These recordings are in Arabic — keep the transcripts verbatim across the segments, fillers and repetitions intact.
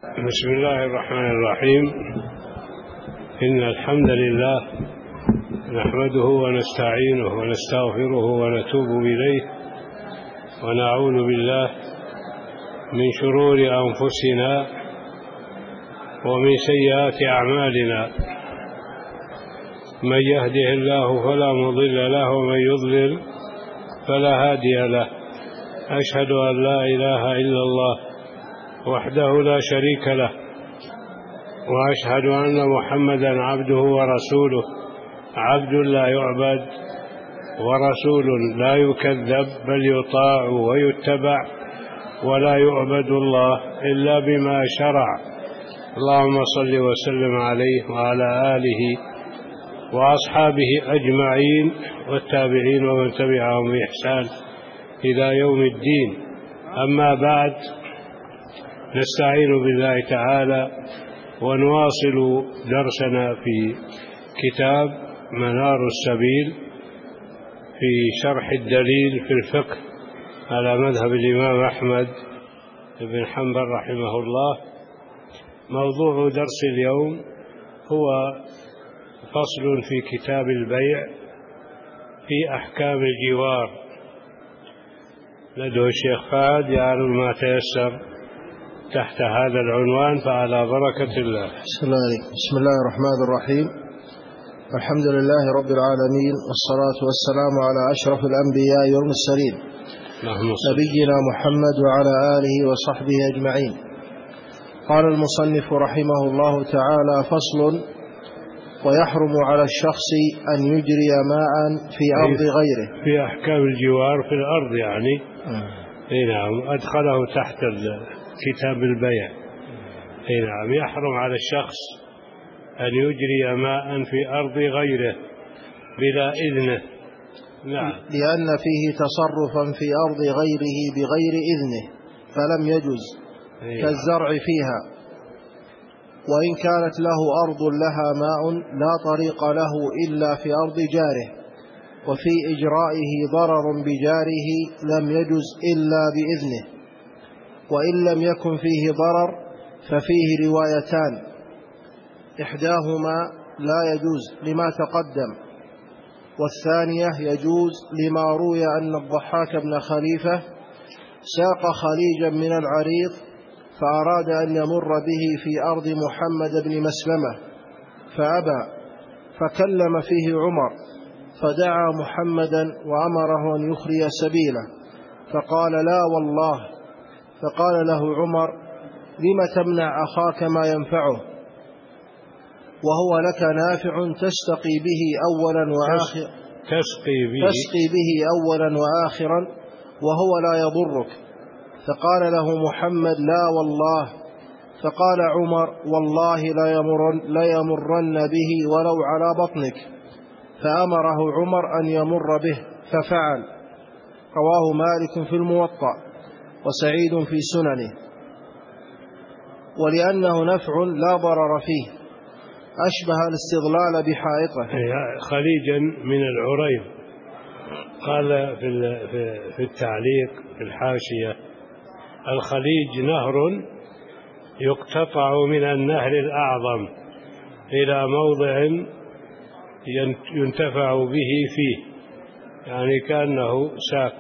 بسم الله الرحمن الرحيم. إن الحمد لله نحمده ونستعينه ونستغفره ونتوب إليه ونعوذ بالله من شرور أنفسنا ومن سيئات أعمالنا. من يهده الله فلا مضل له ومن يضلل فلا هادي له. أشهد أن لا إله إلا الله وحده لا شريك له، وأشهد أن محمدا عبده ورسوله، عبد لا يعبد ورسول لا يكذب بل يطاع ويتبع، ولا يعبد الله إلا بما شرع. اللهم صل وسلم عليه وعلى آله وأصحابه أجمعين والتابعين ومن تبعهم بإحسان إلى يوم الدين. أما بعد، نستعين بالله تعالى ونواصل درسنا في كتاب منار السبيل في شرح الدليل في الفقه على مذهب الإمام أحمد بن حنبل رحمه الله. موضوع درس اليوم هو فصل في كتاب البيع في أحكام الجوار. ندعو الشيخ فهد يعرض ما تيسر تحت هذا العنوان، فعلى بركة الله. بسم الله الرحمن الرحيم. الحمد لله رب العالمين، والصلاة والسلام على أشرف الأنبياء والمرسلين نبينا محمد وعلى آله وصحبه أجمعين. قال المصنف رحمه الله تعالى: فصل: ويحرم على الشخص أن يجري ماء في أرض غيره. في أحكام الجوار في الأرض يعني. نعم، أدخله تحت كتاب البيع. نعم، يحرم على الشخص أن يجري ماء في أرض غيره بلا إذنه. نعم، لأن فيه تصرفا في أرض غيره بغير إذنه فلم يجز، كالزرع فيها، وإن كانت له أرض لها ماء لا طريق له إلا في أرض جاره، وفي إجرائه ضرر بجاره لم يجز إلا بإذنه. وإن لم يكن فيه ضرر ففيه روايتان، إحداهما لا يجوز لما تقدم، والثانية يجوز لما روي أن الضحاك بن خليفة ساق خليجا من العريق فأراد أن يمر به في أرض محمد بن مسلمة فأبى، فكلم فيه عمر فدعا محمدا وأمره أن يخري سبيله، فقال: لا والله. فقال له عمر: لم تمنع أخاك ما ينفعه وهو لك نافع تستقي به أولا وآخرا تسقي به, تسقي به أولا وآخرا وهو لا يضرك. فقال له محمد: لا والله. فقال عمر: والله لا يمرن, لا يمرن به ولو على بطنك. فأمره عمر أن يمر به ففعل. رواه مالك في الموطأ وسعيد في سننه. ولأنه نفع لا ضرر فيه أشبه الاستظلال بحائطه. خليجا من العريب. قال في التعليق في الحاشية: الخليج نهر يقتطع من النهر الأعظم إلى موضع ينتفع به فيه، يعني كأنه ساق.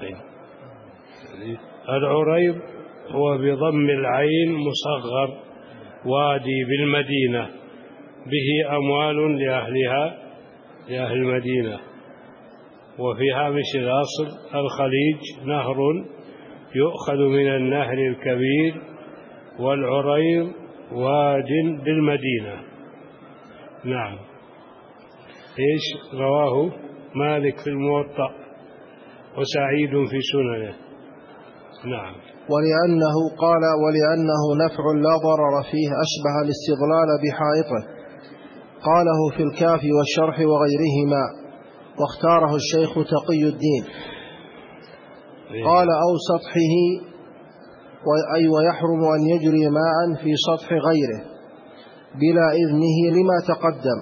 العريب هو بضم العين مصغر وادي بالمدينة به أموال لأهلها لأهل المدينة. وفي هامش الأصل: الخليج نهر يؤخذ من النهر الكبير، والعريب واد بالمدينة. نعم. إيش رواه مالك في الموطأ وسعيد في سننه. نعم. ولأنه قال: ولأنه نفع لا ضرر فيه أشبه الاستظلال بحائطه. قاله في الكافي والشرح وغيرهما، واختاره الشيخ تقي الدين. قال: أو سطحه، أي ويحرم أن يجري ماء في سطح غيره بلا إذنه لما تقدم،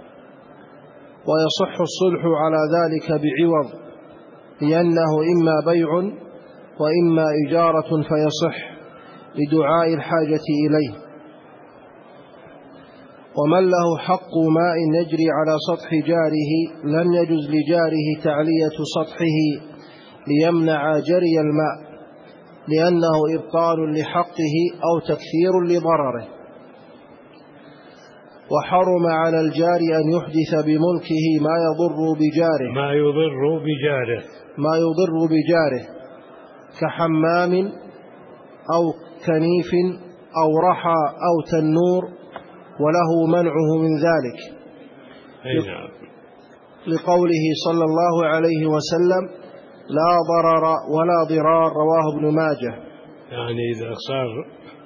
ويصح الصلح على ذلك بعوض، لأنه إما بيع وإما إجارة فيصح، لدعاء الحاجة إليه، ومن له حق ماء يجري على سطح جاره لم يجز لجاره تعلية سطحه ليمنع جري الماء، لأنه إبطال لحقه أو تكثير لضرره. وحرم على الجار أن يحدث بملكه ما يضر بجاره ما يضر بجاره ما يضر بجاره كحمام أو كنيف أو رحى أو تنور، وله منعه من ذلك لقوله صلى الله عليه وسلم لا ضرر ولا ضرار، رواه ابن ماجه. يعني إذا صار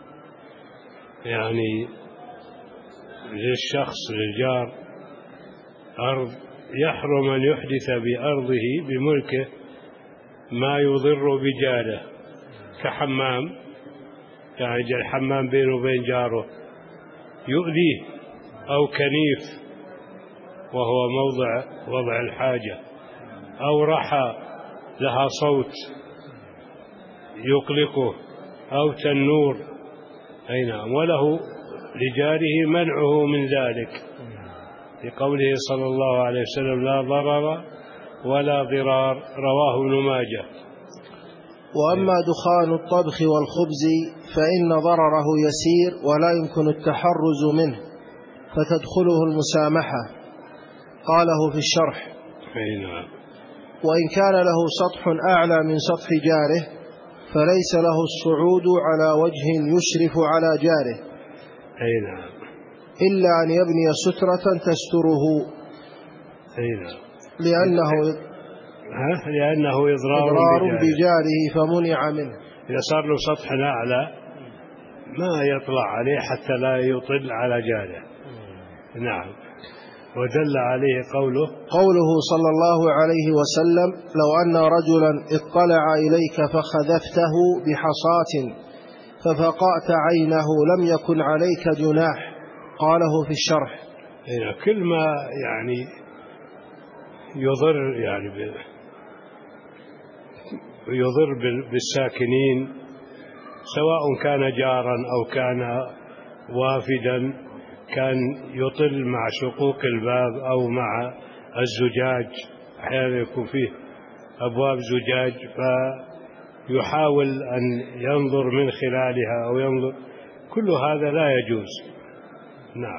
يعني للشخص للجار أرض يحرم أن يحدث بأرضه بملكه ما يضر بجاره كحمام، يعني الحمام بينه وبين جاره يؤذيه، أو كنيف وهو موضع وضع الحاجة، أو رحى لها صوت يقلقه، أو تنور. أي نعم، وله لجاره منعه من ذلك لقوله صلى الله عليه وسلم لا ضرر ولا ضرار، رواه ابن ماجه. وأما دخان الطبخ والخبز فإن ضرره يسير ولا يمكن التحرز منه، فتدخله المسامحة، قاله في الشرح. وإن كان له سطح أعلى من سطح جاره فليس له الصعود على وجه يشرف على جاره إلا أن يبني سترة تستره، لأنه لأنه إضرار, إضرار بجاره فمنع منه. إذا صار له سطح أعلى ما يطلع عليه حتى لا يطل على جاره. نعم. ودل عليه قوله قوله صلى الله عليه وسلم لو أن رجلا اطلع إليك فخذفته بحصاة ففقأت عينه لم يكن عليك جناح، قاله في الشرح. كل ما يعني يضر يعني يضر بالساكنين سواء كان جارا أو كان وافدا، كان يطل مع شقوق الباب أو مع الزجاج، أحيانا يكون فيه أبواب زجاج فيحاول أن ينظر من خلالها أو ينظر، كل هذا لا يجوز. نعم.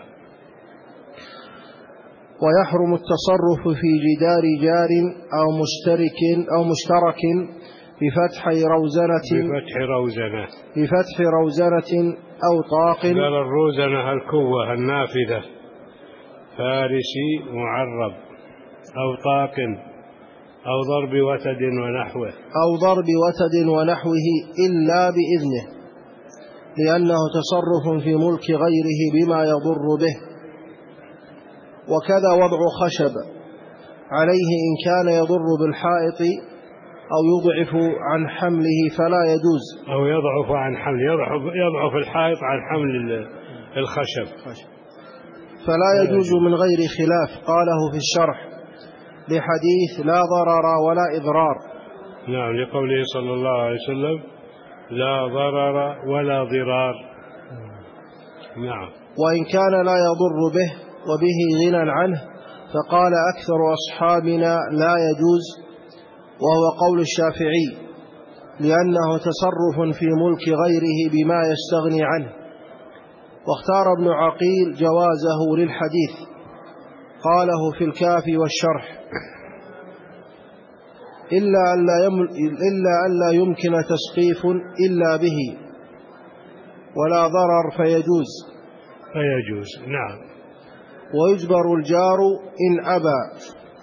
ويحرم التصرف في جدار جار أو مشترك أو مشترك بفتح روزنة بفتح روزنة بفتح روزنة أو طاق. قال الروزنة الكوة النافذة فارسي معرب، أو طاق، أو ضرب وتد ونحوه أو ضرب وتد ونحوه إلا بإذنه، لأنه تصرف في ملك غيره بما يضر به. وكذا وضع خشب عليه إن كان يضر بالحائط أو يضعف عن حمله فلا يجوز. أو يضعف عن حمل يضعف, يضعف الحائط عن حمل الخشب فلا يجوز من غير خلاف، قاله في الشرح لحديث لا ضرر ولا إضرار. نعم، لقوله صلى الله عليه وسلم لا ضرر ولا ضرار. نعم. وإن كان لا يضر به وبه غنى عنه فقال أكثر أصحابنا لا يجوز، وهو قول الشافعي، لأنه تصرف في ملك غيره بما يستغني عنه. واختار ابن عقيل جوازه للحديث، قاله في الكافي والشرح إلا أن لا يمكن تسقيف إلا به ولا ضرر فيجوز فيجوز. نعم. ويجبر الجار إن أبى،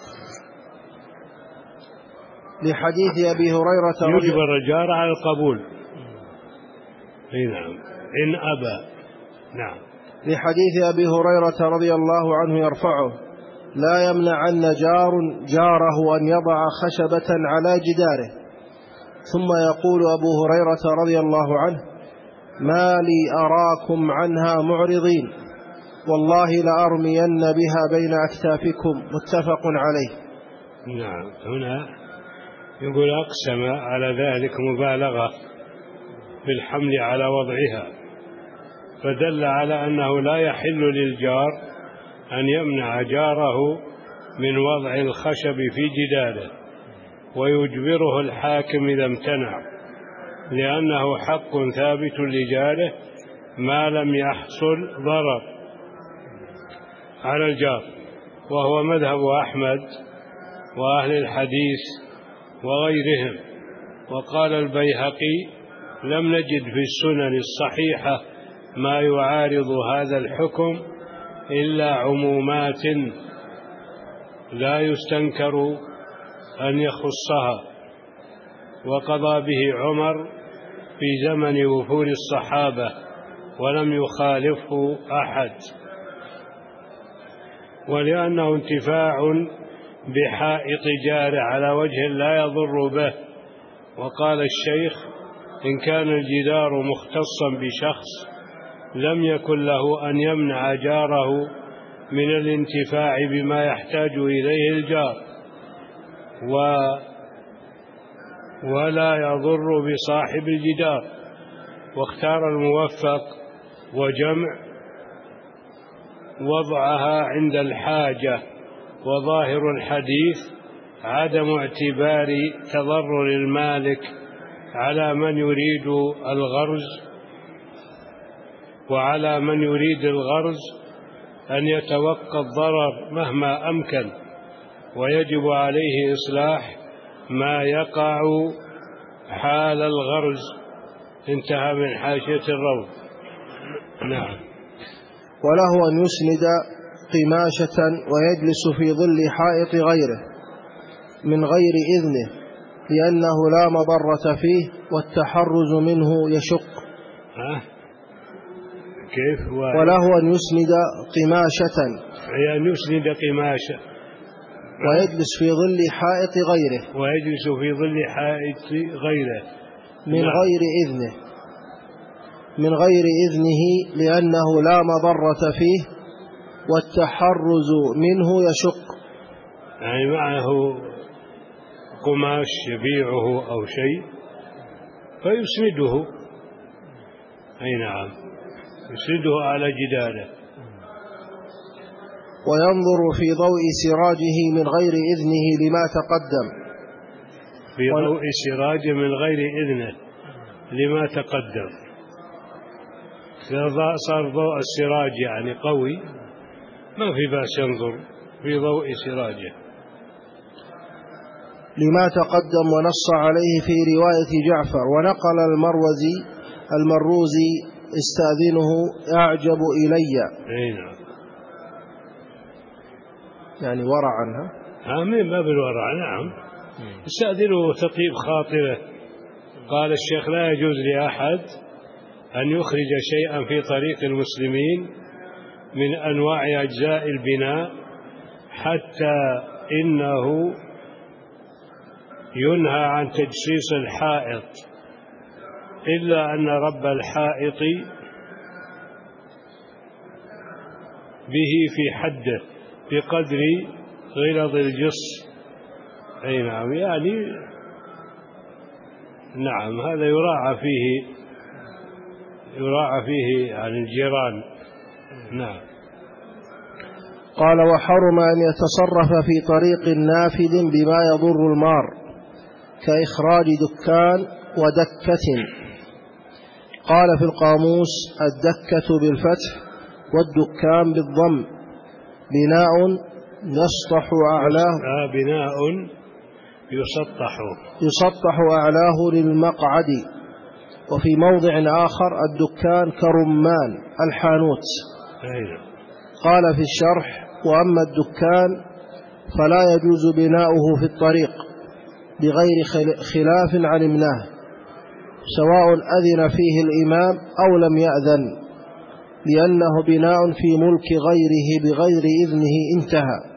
لحديث أبي هريرة يجبر الجار على القبول. نعم، إن أبى. نعم. لحديث أبي هريرة رضي الله عنه يرفعه لا يمنعن جار جاره أن يضع خشبة على جداره. ثم يقول أبو هريرة رضي الله عنه ما لي أراكم عنها معرضين، والله لأرمين بها بين أكتافكم، متفق عليه. نعم. هنا يقول أقسم على ذلك مبالغة بالحمل على وضعها، فدل على أنه لا يحل للجار أن يمنع جاره من وضع الخشب في جداره ويجبره الحاكم إذا امتنع، لأنه حق ثابت لجاره ما لم يحصل ضرر على الجار، وهو مذهب أحمد وأهل الحديث وغيرهم. وقال البيهقي: لم نجد في السنن الصحيحة ما يعارض هذا الحكم إلا عمومات لا يستنكر أن يخصها، وقضى به عمر في زمن وفور الصحابة ولم يخالفه أحد، ولأنه انتفاع بحائط جاره على وجه لا يضر به. وقال الشيخ: إن كان الجدار مختصا بشخص لم يكن له أن يمنع جاره من الانتفاع بما يحتاج إليه الجار، و ولا يضر بصاحب الجدار. واختار الموفق وجمع وضعها عند الحاجة، وظاهر الحديث عدم اعتبار تضرر المالك على من يريد الغرز، وعلى من يريد الغرز أن يتوقى الضرر مهما أمكن، ويجب عليه إصلاح ما يقع حال الغرز. انتهى من حاشية الروض. نعم. وله أن يسند قماشة ويجلس في ظل حائط غيره من غير إذنه، لأنه لا مضرة فيه والتحرز منه يشق. ها؟ كيف؟ وله أن يسند قماشة، يعني يسند قماشة ويجلس في ظل حائط غيره ويجلس في ظل حائط غيره من غير إذنه من غير إذنه لأنه لا مضرة فيه والتحرز منه يشق. يعني معه قماش يبيعه أو شيء فيسنده، أي نعم، يسنده على جداره. وينظر في ضوء سراجه من غير إذنه لما تقدم. في ضوء سراجه من غير إذنه لما تقدم. صار ضوء السراج يعني قوي، ما في بأس ينظر في ضوء سراجه لما تقدم. ونص عليه في رواية جعفر. ونقل المروزي المروزي استأذنه أعجب إلي، نعم، يعني ورع عنها، آمين باب الورع. نعم، استأذنه تطيب خاطره. قال الشيخ: لا يجوز لأحد أن يخرج شيئا في طريق المسلمين من أنواع أجزاء البناء حتى إنه ينهى عن تجسيس الحائط، إلا أن رب الحائط به في حده بقدر غلظ الجص. أي نعم، يعني نعم، هذا يراعى فيه يراعى فيه عن الجيران. نعم. قال: وحرم أن يتصرف في طريق نافذ بما يضر المار، كإخراج دكان ودكة. قال في القاموس: الدكة بالفتح والدكان بالضم، بناء يسطح أعلاه بناء يسطح يسطح أعلاه للمقعد. وفي موضع آخر: الدكان كرمان الحانوت. قال في الشرح: وأما الدكان فلا يجوز بناؤه في الطريق بغير خلاف علمناه، سواء أذن فيه الإمام أو لم يأذن، لأنه بناء في ملك غيره بغير إذنه انتهى.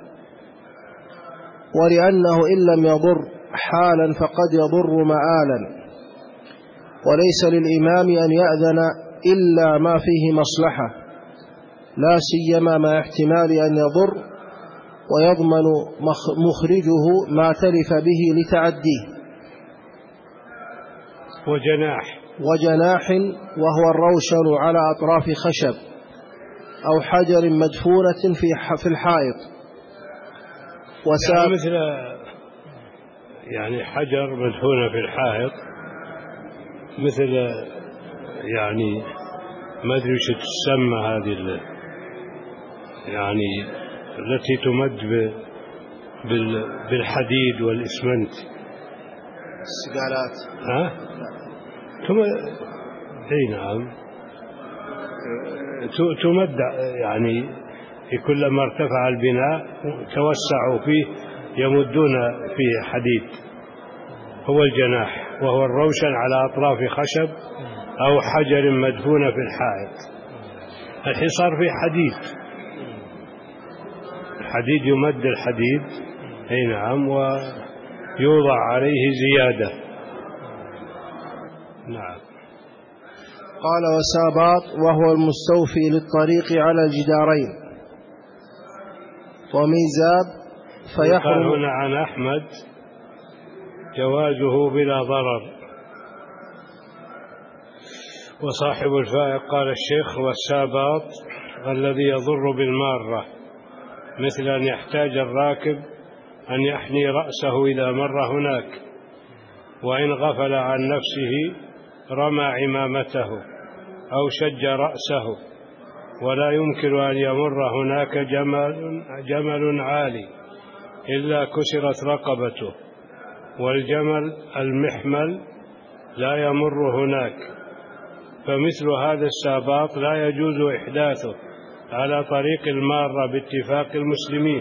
ولأنه إن لم يضر حالا فقد يضر مآلا، وليس للإمام أن يأذن إلا ما فيه مصلحة، لا سيما مع احتمال أن يضر، ويضمن مخرجه ما تلف به لتعديه. وجناح وجناح وهو الروشن على أطراف خشب أو حجر مدفونة في الحائط. وساب يعني مثل يعني حجر مدفونة في الحائط، مثل يعني ما أدري وش تسمى هذه يعني التي تمد بالحديد والإسمنت، السقالات. ها؟ ثم اي نعم تمد يعني كلما ارتفع البناء توسعوا فيه يمدون فيه حديد، هو الجناح، وهو الروشن على أطراف خشب أو حجر مدفون في الحائط. الحصار فيه حديد، الحديد يمد الحديد اي نعم ويوضع عليه زيادة. نعم. قال وساباط وهو المستوفي للطريق على الجدارين. وميزاب فيحرم. قال هنا عن أحمد جوازه بلا ضرر. وصاحب الفائق قال الشيخ والساباط الذي يضر بالمارة، مثل أن يحتاج الراكب أن يحني رأسه إذا مر هناك، وإن غفل عن نفسه رمى عمامته أو شج رأسه، ولا يمكن أن يمر هناك جمل, جمل عالي إلا كسرت رقبته، والجمل المحمل لا يمر هناك، فمثل هذا الساباط لا يجوز إحداثه على طريق المارة باتفاق المسلمين،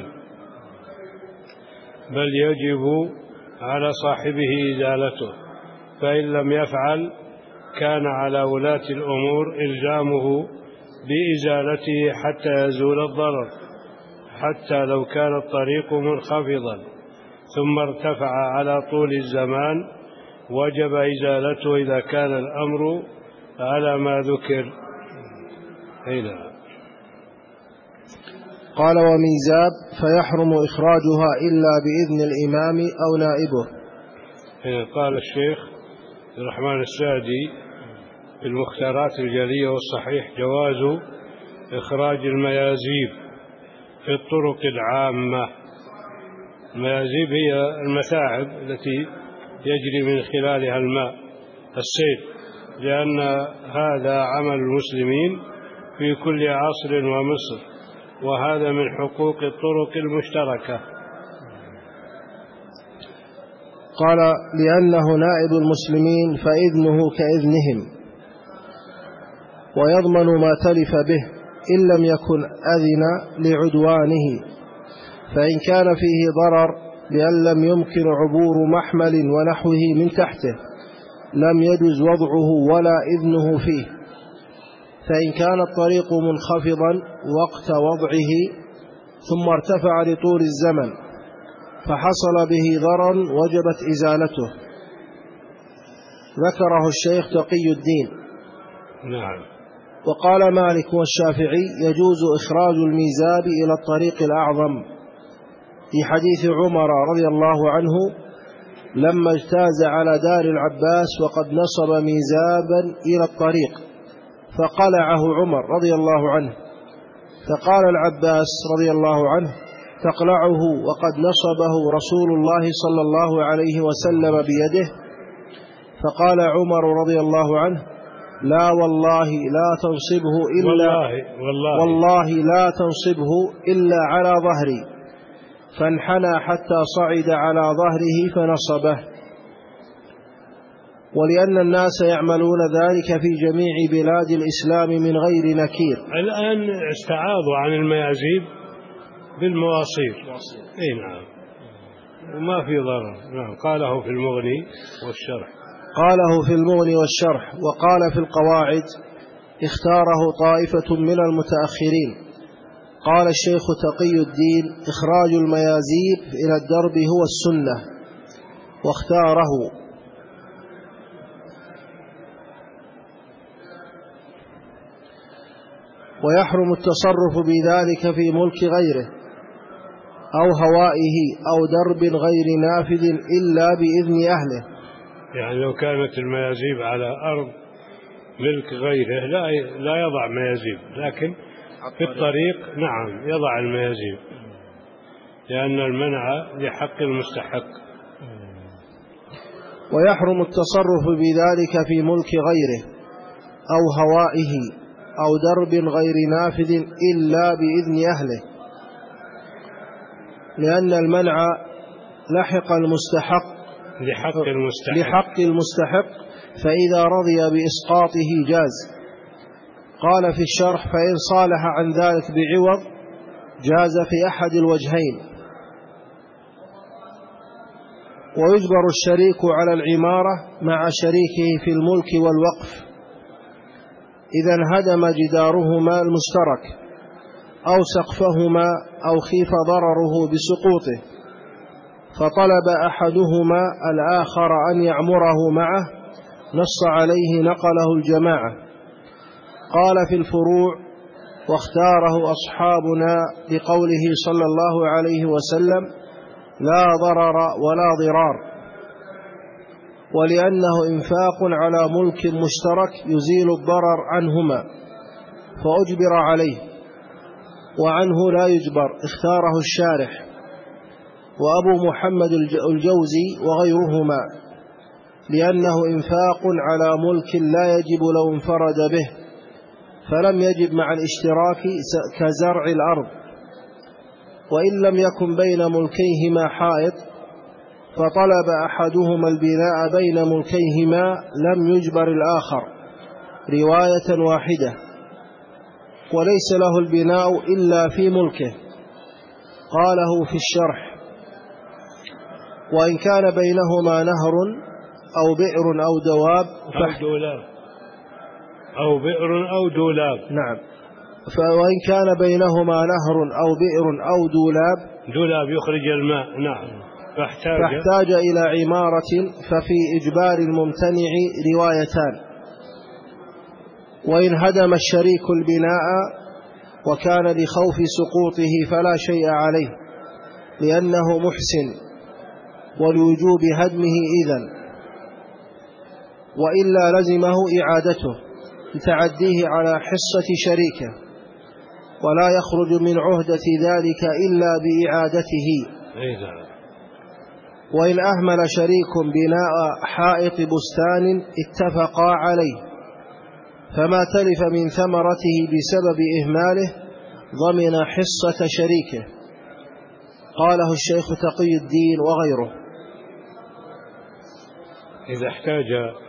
بل يجب على صاحبه إزالته، فإن لم يفعل كان على ولاة الأمور إلزامه بإزالته حتى يزول الضرر، حتى لو كان الطريق منخفضا ثم ارتفع على طول الزمان وجب إزالته إذا كان الأمر على ما ذكر. هنا قال وميزاب فيحرم إخراجها إلا بإذن الإمام أو نائبه. هنا قال الشيخ الرحمن السعدي في المختارات الجلية والصحيح جواز إخراج الميازيب في الطرق العامة. الميازيب هي المتاعب التي يجري من خلالها الماء السيل، لأن هذا عمل المسلمين في كل عصر ومصر، وهذا من حقوق الطرق المشتركة. قال لأنه نائب المسلمين فإذنه كإذنهم، ويضمن ما تلف به إن لم يكن أذن لعدوانه، فإن كان فيه ضرر بأن لم يمكن عبور محمل ونحوه من تحته لم يجوز وضعه ولا إذنه فيه. فإن كان الطريق منخفضا وقت وضعه ثم ارتفع لطول الزمن فحصل به ضرر وجبت إزالته. ذكره الشيخ تقي الدين. نعم. وقال مالك والشافعي يجوز إخراج الميزاب إلى الطريق الأعظم، في حديث عمر رضي الله عنه لما اجتاز على دار العباس وقد نصب ميزابا إلى الطريق فقلعه عمر رضي الله عنه، فقال العباس رضي الله عنه تقلعه وقد نصبه رسول الله صلى الله عليه وسلم بيده؟ فقال عمر رضي الله عنه لا والله لا تنصبه إلا والله, والله, والله لا تنصبه إلا على ظهري، فانحنى حتى صعد على ظهره فنصبه. ولأن الناس يعملون ذلك في جميع بلاد الإسلام من غير نكير. الآن استعاضوا عن الميازيب بالمواصير. اي نعم، وما في ضرر. نعم. قاله في المغني والشرح. قاله في المغني والشرح. وقال في القواعد اختاره طائفة من المتأخرين. قال الشيخ تقي الدين إخراج الميازيب إلى الدرب هو السنة، واختاره. ويحرم التصرف بذلك في ملك غيره أو هوائه أو درب غير نافذ إلا بإذن أهله. يعني لو كانت الميازيب على أرض ملك غيره لا لا يضع ميازيب، لكن في الطريق نعم يضع الميازيب، لأن المنع لحق المستحق. ويحرم التصرف بذلك في ملك غيره أو هوائه أو درب غير نافذ إلا بإذن أهله، لأن المنع لحق المستحق لحق المستحق, لحق المستحق فإذا رضي بإسقاطه جاز. قال في الشرح: فإن صالح عن ذلك بعوض جاز في أحد الوجهين. ويجبر الشريك على العمارة مع شريكه في الملك والوقف إذا انهدم جدارهما المشترك أو سقفهما أو خيف ضرره بسقوطه، فطلب أحدهما الآخر أن يعمره معه، نص عليه نقله الجماعة. قال في الفروع: واختاره أصحابنا لقوله صلى الله عليه وسلم: لا ضرر ولا ضرار، ولأنه إنفاق على ملك مشترك يزيل الضرر عنهما فأجبر عليه، وعنه لا يجبر، اختاره الشارح وأبو محمد الجوزي وغيرهما، لأنه إنفاق على ملك لا يجب لو انفرد به، فلم يجب مع الاشتراك كزرع الأرض. وإن لم يكن بين ملكيهما حائط فطلب أحدهما البناء بين ملكيهما لم يجبر الآخر رواية واحدة، وليس له البناء إلا في ملكه. قاله في الشرح: وإن كان بينهما نهر أو بئر أو دواب أو دولاب أو بئر أو دولاب نعم فوإن كان بينهما نهر أو بئر أو دولاب دولاب يخرج الماء نعم فاحتاج, فاحتاج إلى عمارة ففي إجبار الممتنع روايتان. وإن هدم الشريك البناء وكان لخوف سقوطه فلا شيء عليه، لأنه محسن ولوجوب هدمه إذن، وإلا لزمه إعادته لتعديه على حصة شريكه، ولا يخرج من عهدة ذلك إلا بإعادته. وإن أهمل شريك بناء حائط بستان اتفقا عليه، فما تلف من ثمرته بسبب إهماله ضمن حصة شريكه. قاله الشيخ تقي الدين وغيره. إذا احتاج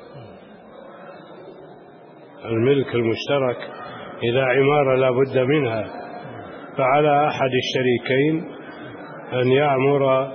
الملك المشترك إلى عمارة لا بد منها، فعلى أحد الشريكين أن يعمر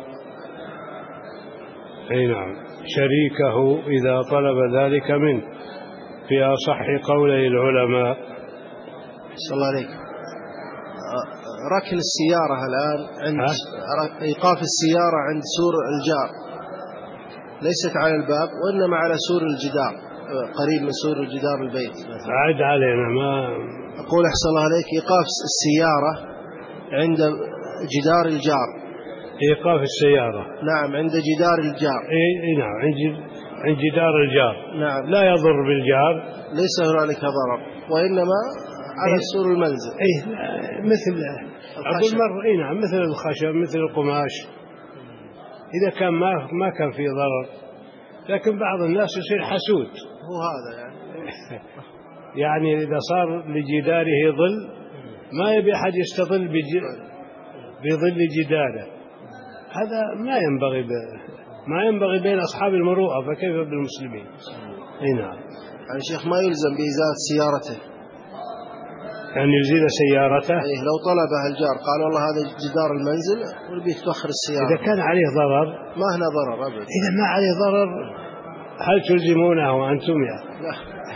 أي نعم شريكه إذا طلب ذلك منه، في أصح قولي العلماء. صلى الله عليك. ركن السيارة الآن عند إيقاف السيارة عند سور الجار ليست على الباب وإنما على سور الجدار قريب من سور الجدار البيت. عاد علينا ما أقول أحسن الله عليك إيقاف السيارة عند جدار الجار. إيقاف السيارة نعم عند جدار الجار. إيه نعم عند عند جدار الجار. نعم لا يضر بالجار، ليس هنالك ضرر، وإنما على إيه سور المنزل. إيه مثل أقول مرة إيه نعم مثل الخشب مثل القماش، إذا كان ما ما كان فيه ضرر. لكن بعض الناس يصير حسود، هو هذا يعني يعني إذا صار لجداره ظل ما يبي أحد يستظل بظل جداره، هذا ما ينبغي ما ينبغي بين أصحاب المروءة، فكيف بالمسلمين؟ أي نعم. يعني شيخ ما يلزم بإزالة سيارته، يعني يزيل سيارته. إيه لو طلبها الجار قال والله هذا جدار المنزل ونبي تفخر السيارة، إذا كان عليه ضرر ما هنا ضرر أبدا. إذا ما عليه ضرر هل تلزمونه وأنتم يا لا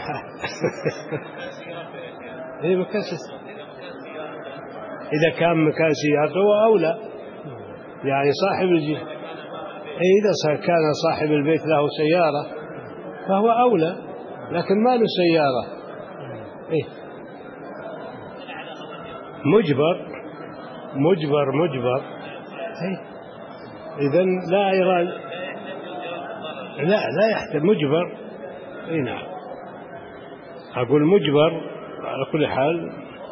إيه مكان إذا كان مكان سيارته أولى، يعني صاحب الجي إيه إذا كان صاحب البيت له سيارة فهو أولى، لكن ما له سيارة إيه مجبر مجبر مجبر إيه إذن لا يرى لا لا يحتاج مجبر. إيه نعم. أقول مجبر على كل حال،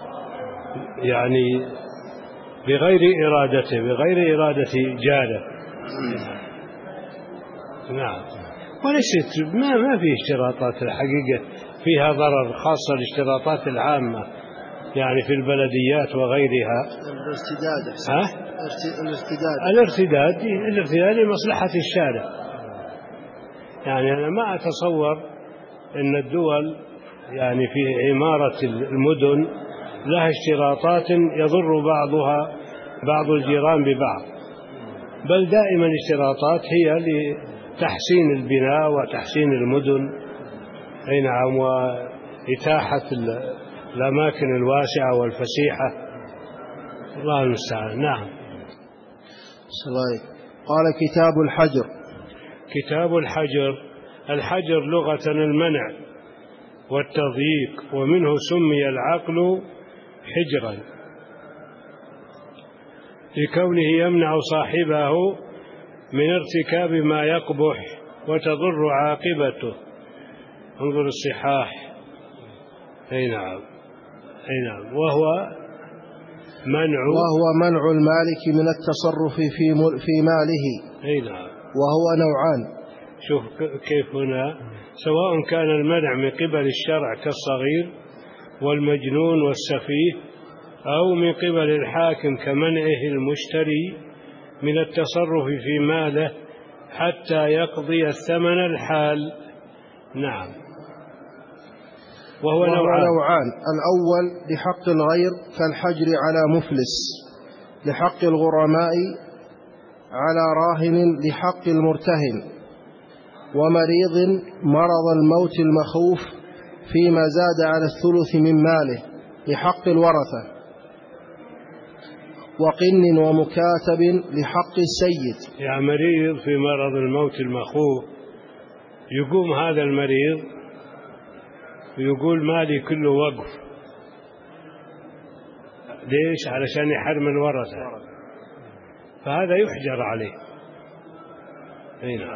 يعني بغير إرادته، بغير إرادة جاره. نعم. وليست ما ما في اشتراطات الحقيقة فيها ضرر، خاصة الاشتراطات العامة يعني في البلديات وغيرها. الارتداد. ها؟ الارتداد. الارتداد الارتداد لمصلحة الشارع. يعني أنا ما أتصور أن الدول يعني في عمارة المدن لها اشتراطات يضر بعضها بعض الجيران ببعض، بل دائما اشتراطات هي لتحسين البناء وتحسين المدن. أي نعم، وإتاحة الأماكن الواسعة والفسيحة. الله المستعان. نعم. قال كتاب الحجر. كتاب الحجر. الحجر لغة المنع والتضييق، ومنه سمي العقل حجرا لكونه يمنع صاحبه من ارتكاب ما يقبح وتضر عاقبته. انظر الصحاح. أي نعم. أي نعم. وهو منع وهو منع المالك من التصرف في في ماله. أي نعم. وهو نوعان. شوف كيف هنا، سواء كان المنع من قبل الشرع كالصغير والمجنون والسفيه، أو من قبل الحاكم كمنعه المشتري من التصرف في ماله حتى يقضي الثمن الحال. نعم. وهو, وهو نوعان. نوعان. الأول لحق الغير كالحجر على مفلس، لحق الغرماء على راهن، لحق المرتهن، ومريض مرض الموت المخوف فيما زاد على الثلث من ماله لحق الورثة، وقن ومكاتب لحق السيد. يعني مريض في مرض الموت المخوف، يقوم هذا المريض ويقول مالي كله وقف. ليش؟ علشان يحرم الورثة، فهذا يحجر عليه. هنا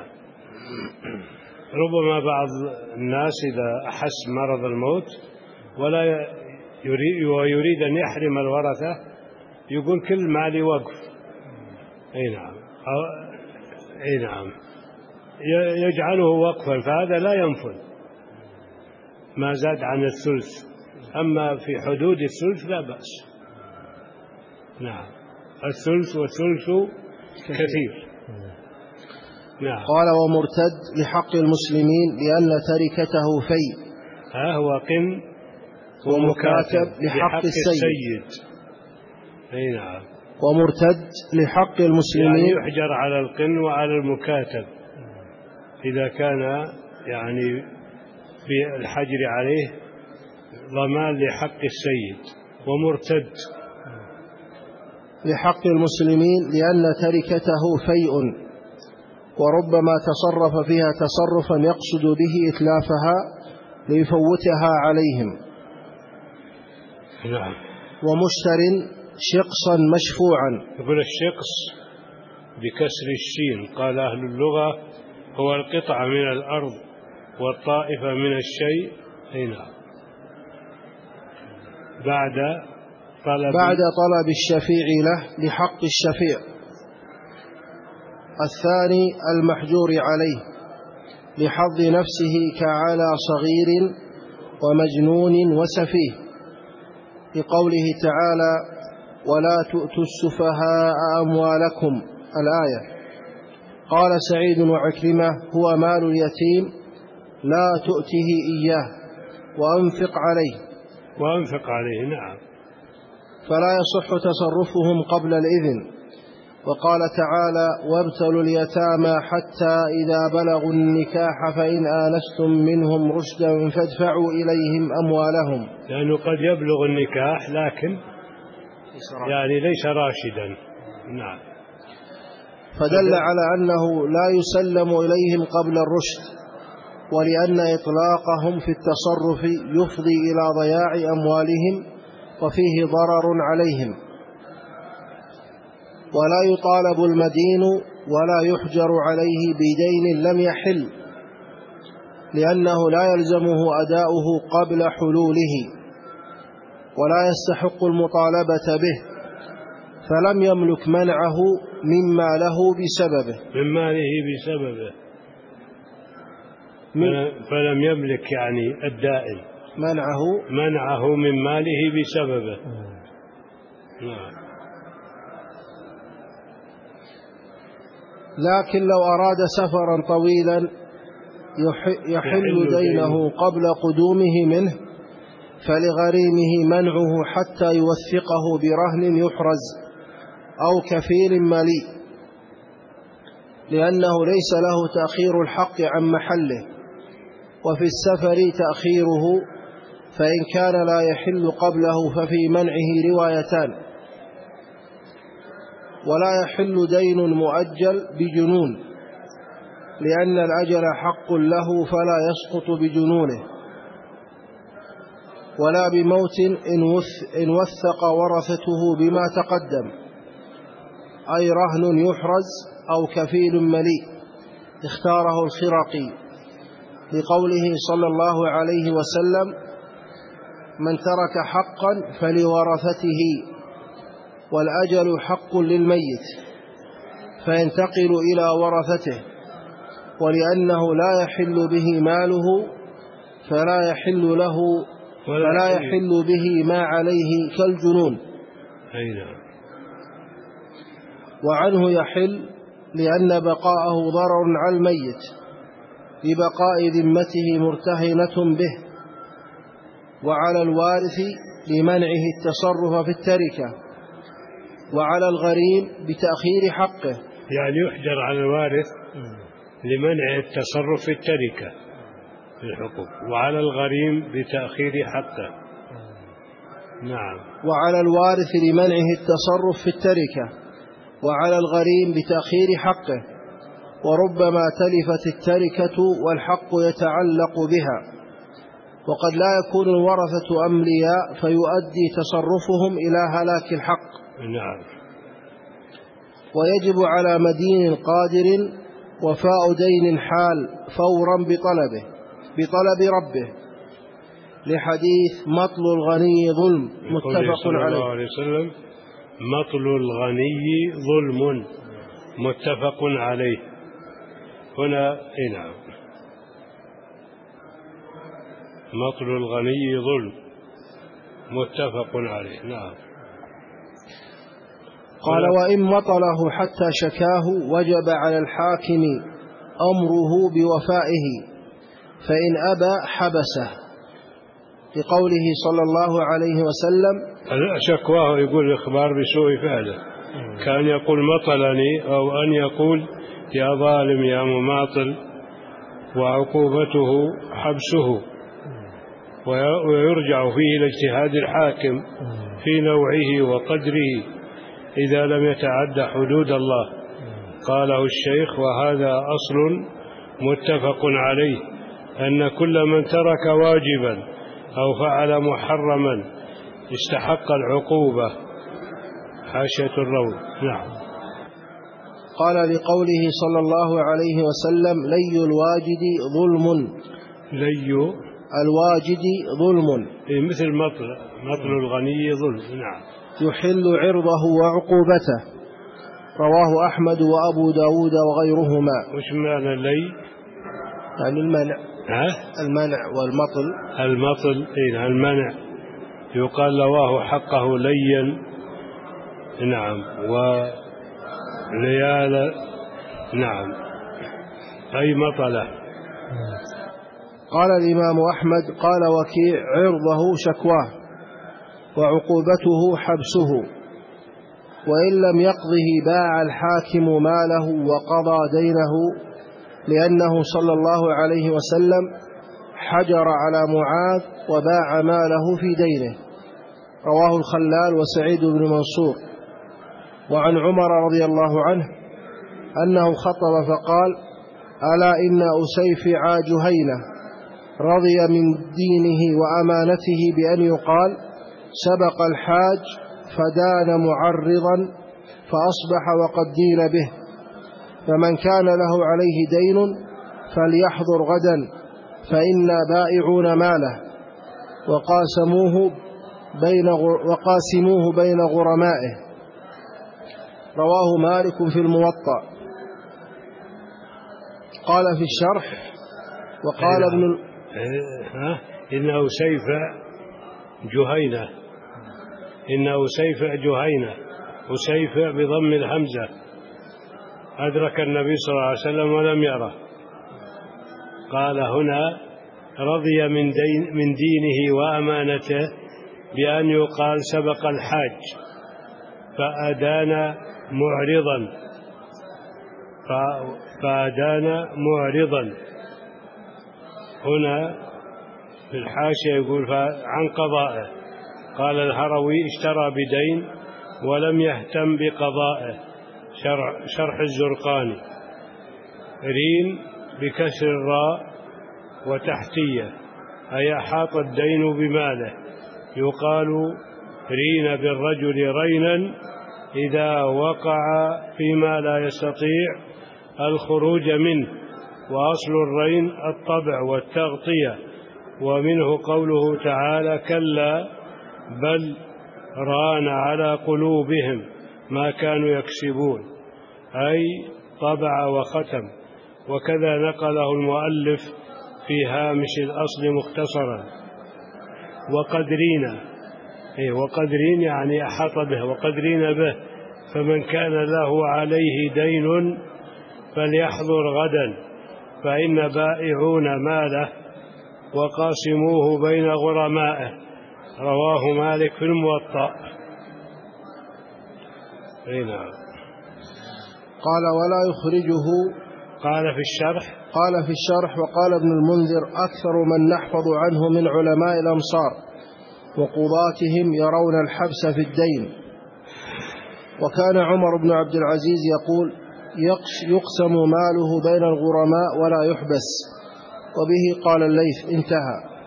ربما بعض الناس إذا أحس مرض الموت ولا يريد ويريد أن يحرم الورثة يقول كل مالي وقف. أي نعم. أي نعم. يجعله وقفا، فهذا لا ينفذ ما زاد عن الثلث، أما في حدود الثلث لا بأس. نعم. الثلث والثلث كثير. نعم. قال ومرتد لحق المسلمين لأن تركته في. ها هو قن ومكاتب لحق, لحق السيد, السيد. أي نعم. ومرتد لحق المسلمين يعني يحجر على القن وعلى المكاتب إذا كان يعني في الحجر عليه ضمان لحق السيد. ومرتد لحق المسلمين لأن تركته فيء، وربما تصرف فيها تصرفا يقصد به إتلافها ليفوتها عليهم. نعم. ومشتر شقصا مشفوعا. يقول الشقص بكسر الشين. قال أهل اللغة هو القطعة من الأرض والطائفة من الشيء. هنا بعد طلب بعد طلب الشفيع له لحق الشفيع. الثاني المحجور عليه لحظ نفسه كعلى صغير ومجنون وسفيه، لقوله تعالى ولا تؤتوا السفهاء أموالكم الآية. قال سعيد وعكرمة هو مال اليتيم لا تؤته إياه وأنفق عليه. وأنفق عليه. نعم. فلا يصح تصرفهم قبل الإذن. وقال تعالى وابتلوا اليتامى حتى إذا بلغوا النكاح فإن آنستم منهم رشدا فادفعوا إليهم أموالهم. لأنه قد يبلغ النكاح لكن يعني ليس راشدا. نعم. فدل على أنه لا يسلم إليهم قبل الرشد، ولأن إطلاقهم في التصرف يفضي إلى ضياع أموالهم وفيه ضرر عليهم. ولا يطالب المدين ولا يحجر عليه بدين لم يحل، لأنه لا يلزمه أداؤه قبل حلوله ولا يستحق المطالبة به، فلم يملك منعه مما له بسببه من ماله بسببه فلم يملك يعني الدائن منعه منعه من ماله بسببه. نعم. لكن لو أراد سفرا طويلا يحل دينه قبل قدومه منه فلغريمه منعه حتى يوثقه برهن يحرز أو كفيل مليء، لأنه ليس له تأخير الحق عن محله، وفي السفر تأخيره، فإن كان لا يحل قبله ففي منعه روايتان. ولا يحل دين مؤجل بجنون، لأن الأجل حق له فلا يسقط بجنونه، ولا بموت إن وثق ورثته بما تقدم، أي رهن يحرز أو كفيل مليء اختاره الخرقي لقوله صلى الله عليه وسلم: من ترك حقا فلورثته، والأجل حق للميت فينتقل إلى ورثته، ولأنه لا يحل به ماله فلا يحل له فلا يحل به ما عليه كالجنون. وعنه يحل لأن بقاءه ضرر على الميت لبقاء ذمته مرتهنة به، وعلى الوارث لمنعه التصرف في التركة، وعلى الغريم بتأخير حقه، يعني يحجر على الوارث لمنع التصرف في التركة في الحقوق، وعلى الغريم بتأخير حقه. نعم. وعلى الوارث لمنعه التصرف في التركة، وعلى الغريم بتأخير حقه، وربما تلفت التركة والحق يتعلق بها، وقد لا يكون الورثة أملياء فيؤدي تصرفهم إلى هلاك الحق. نعم. ويجب على مدين قادر وفاء دين حال فورا بطلبه بطلب ربه، لحديث مطل الغني ظلم متفق عليه. مطل الغني ظلم متفق عليه. هنا نعم، مطل الغني ظلم متفق عليه. نعم. قال: وإن مطله حتى شكاه وجب على الحاكم أمره بوفائه، فإن أبى حبسه، لقوله صلى الله عليه وسلم: شكواه يقول إخبار بسوء فعله، كان يقول مطلني، أو أن يقول يا ظالم يا مماطل، وعقوبته حبسه، ويرجع فيه لاجتهاد الحاكم في نوعه وقدره إذا لم يتعد حدود الله. قاله الشيخ: وهذا أصل متفق عليه، أن كل من ترك واجبا أو فعل محرما استحق العقوبة. حاشية الروض. نعم. قال: لقوله صلى الله عليه وسلم: لي الواجد ظلم. لي الواجد ظلم، مثل مطل مطل الغني ظلم. نعم. يحل عرضه وعقوبته. رواه أحمد وأبو داود وغيرهما. وش معنى لي؟ يعني المنع. ها؟ المنع والمطل. المطل إيه المنع. يقال لواه حقه ليا. نعم. وليال. نعم. أي مطلة. قال الإمام أحمد: قال وكيع: عرضه شكواه، وعقوبته حبسه، وإن لم يقضه باع الحاكم ماله وقضى دينه، لأنه صلى الله عليه وسلم حجر على معاذ وباع ماله في دينه. رواه الخلال وسعيد بن منصور. وعن عمر رضي الله عنه أنه خطب فقال: ألا إن أسيفع جهينة رضي من دينه وأمانته بأن يقال: سبق الحاج فدان معرضا فأصبح وقد دين به، فمن كان له عليه دين فليحضر غدا فإنا بائعون ماله وقاسموه بين وقاسموه بين غرمائه. رواه مالك في الموطأ. قال في الشرح وقال ابن ال... إنه سيف جهينة، إنه سيف جهينة، وسيف بضم الهمزة، أدرك النبي صلى الله عليه وسلم ولم يره. قال هنا رضي من, دين من دينه وأمانته بأن يقال سبق الحاج فأدان معرضا فأدان معرضا. هنا في الحاشية يقول عن قضائه. قال الهروي اشترى بدين ولم يهتم بقضائه، شرح, شرح الزرقاني. رين بكسر الراء وتحتية أي أحاط الدين بماله. يقال رين بالرجل رينا إذا وقع فيما لا يستطيع الخروج منه، وأصل الرين الطبع والتغطية، ومنه قوله تعالى كلا بل ران على قلوبهم ما كانوا يكسبون، أي طبع وختم. وكذا نقله المؤلف في هامش الأصل مختصرا. وقدرين إيه وقدرين يعني أحاط به، وقدرين به فمن كان له عليه دين فليحضر غدا فإن بائعون ماله وقاسموه بين غرمائه. رواه مالك في الموطأ. نعم. قال ولا يخرجه. قال في الشرح قال في الشرح وقال ابن المنذر أكثر من نحفظ عنه من علماء الأمصار وقضاتهم يرون الحبس في الدين. وكان عمر بن عبد العزيز يقول يقسم ماله بين الغرماء ولا يحبس، وبه قال الليث انتهى.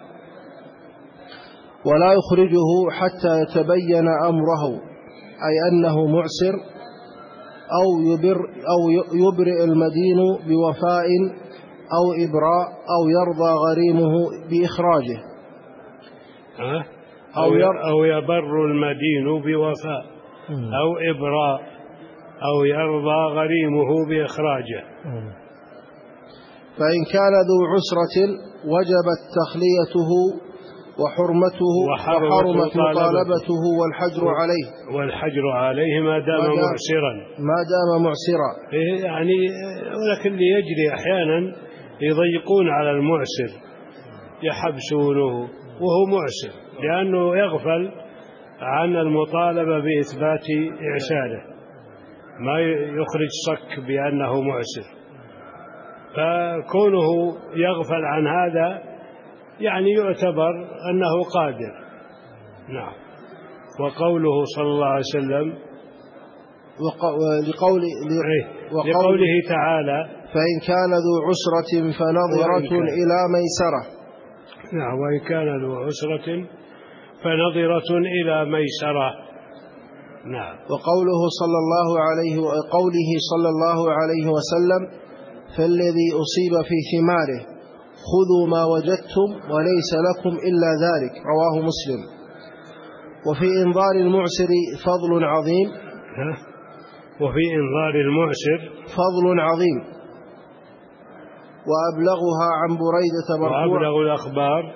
ولا يخرجه حتى يتبين أمره، أي أنه معسر أو, يبر أو يبرئ المدين بوفاء أو إبراء أو يرضى غريمه بإخراجه. أو, أو يبر المدين بوفاء أو إبراء أو يرضى غريمه بإخراجه. فإن كان ذو عسرة وجبت تخليته وحرمته وحرمت مطالبته والحجر عليه والحجر عليه ما دام معسرا ما دام معسرا يعني. ولكن ليجري أحيانا يضيقون على المعسر يحبسونه وهو معسر، لأنه يغفل عن المطالبة بإثبات إعساره، ما يخرج صك بأنه معسر. فكونه يغفل عن هذا يعني يعتبر أنه قادر. نعم. وقوله صلى الله عليه وسلم لقول لقوله تعالى فإن كان ذو عسرة فنظرة إلى ميسرة. نعم. وإن كان ذو عسرة فنظرة إلى ميسرة. نعم. وقوله صلى الله عليه وقوله صلى الله عليه وسلم فالذي أصيب في ثماره خذوا ما وجدتم وليس لكم إلا ذلك. رواه مسلم. وفي إنظار المعسر فضل عظيم. وفي إنظار المعسر فضل عظيم. وأبلغها عن بريدة مرفوع. وأبلغ الأخبار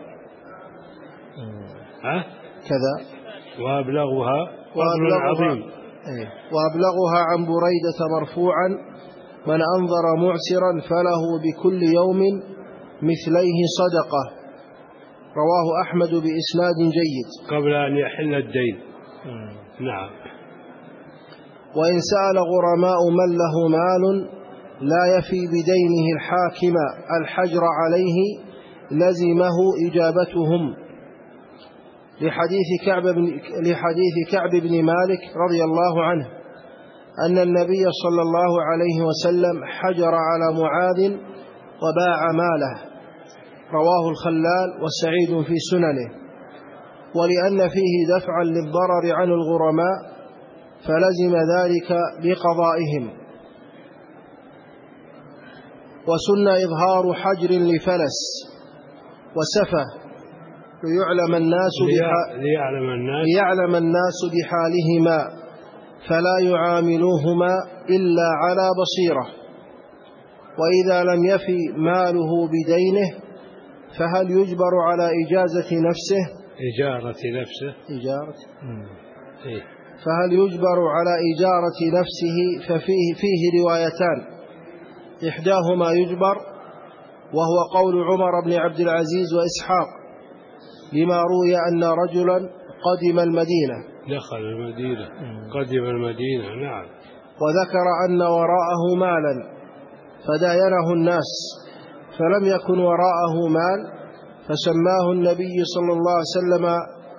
ها كذا. وأبلغها فضل عظيم. وأبلغها عن بريدة مرفوعا من أنظر معسرا فله بكل يوم مثليه صدقة. رواه أحمد بإسناد جيد. قبل أن يحل الدين. نعم. وإن سأل غرماء من له مال لا يفي بدينه الحاكم الحجر عليه لزمه إجابتهم، لحديث كعب بن, لحديث كعب بن مالك رضي الله عنه أن النبي صلى الله عليه وسلم حجر على معاذ وباع ماله. رواه الخلال وسعيد في سننه. ولأن فيه دفعا للضرر عن الغرماء فلزم ذلك بقضائهم. وسن إظهار حجر لفلس وسفه ليعلم الناس ليعلم الناس ليعلم الناس بحالهما فلا يعاملوهما إلا على بصيرة. وإذا لم يفي ماله بدينه فهل يجبر على إجازة نفسه إجارة نفسه إجارة إيه؟ فهل يجبر على إجارة نفسه ففيه فيه روايتان، إحداهما يجبر وهو قول عمر بن عبد العزيز وإسحاق لما روي أن رجلا قدم المدينة دخل المدينة قدم المدينة نعم، وذكر أن وراءه مالا فداينه الناس فلم يكن وراءه مال فسماه النبي صلى الله عليه وسلم